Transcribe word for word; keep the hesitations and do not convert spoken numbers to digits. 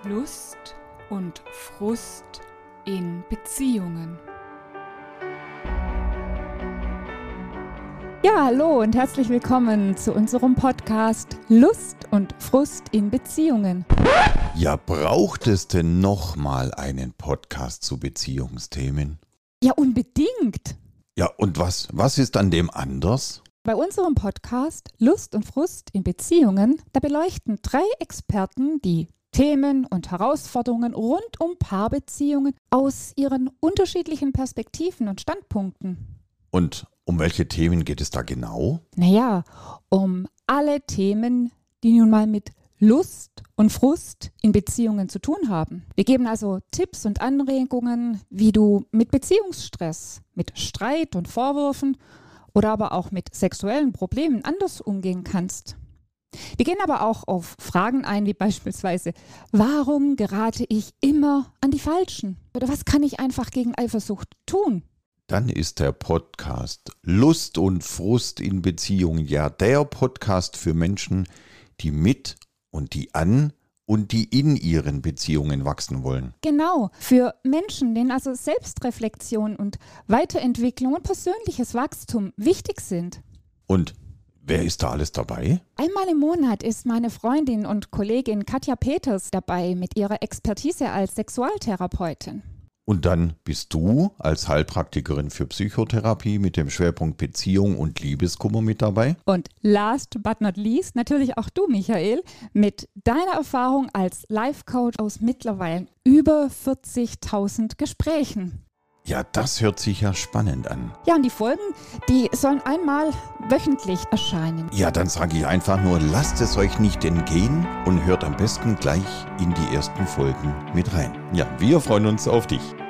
Lust und Frust in Beziehungen. Ja, hallo und herzlich willkommen zu unserem Podcast Lust und Frust in Beziehungen. Ja, braucht es denn nochmal einen Podcast zu Beziehungsthemen? Ja, unbedingt. Ja, und was, was ist an dem anders? Bei unserem Podcast Lust und Frust in Beziehungen, da beleuchten drei Experten die Themen und Herausforderungen rund um Paarbeziehungen aus ihren unterschiedlichen Perspektiven und Standpunkten. Und um welche Themen geht es da genau? Naja, um alle Themen, die nun mal mit Lust und Frust in Beziehungen zu tun haben. Wir geben also Tipps und Anregungen, wie du mit Beziehungsstress, mit Streit und Vorwürfen oder aber auch mit sexuellen Problemen anders umgehen kannst. Wir gehen aber auch auf Fragen ein, wie beispielsweise, warum gerate ich immer an die Falschen? Oder was kann ich einfach gegen Eifersucht tun? Dann ist der Podcast Lust und Frust in Beziehungen ja der Podcast für Menschen, die mit und die an und die in ihren Beziehungen wachsen wollen. Genau, für Menschen, denen also Selbstreflexion und Weiterentwicklung und persönliches Wachstum wichtig sind. Und wer ist da alles dabei? Einmal im Monat ist meine Freundin und Kollegin Katja Peters dabei mit ihrer Expertise als Sexualtherapeutin. Und dann bist du als Heilpraktikerin für Psychotherapie mit dem Schwerpunkt Beziehung und Liebeskummer mit dabei. Und last but not least natürlich auch du, Michael, mit deiner Erfahrung als Life-Coach aus mittlerweile über vierzigtausend Gesprächen. Ja, das hört sich ja spannend an. Ja, und die Folgen, die sollen einmal wöchentlich erscheinen. Ja, dann sage ich einfach nur, lasst es euch nicht entgehen und hört am besten gleich in die ersten Folgen mit rein. Ja, wir freuen uns auf dich.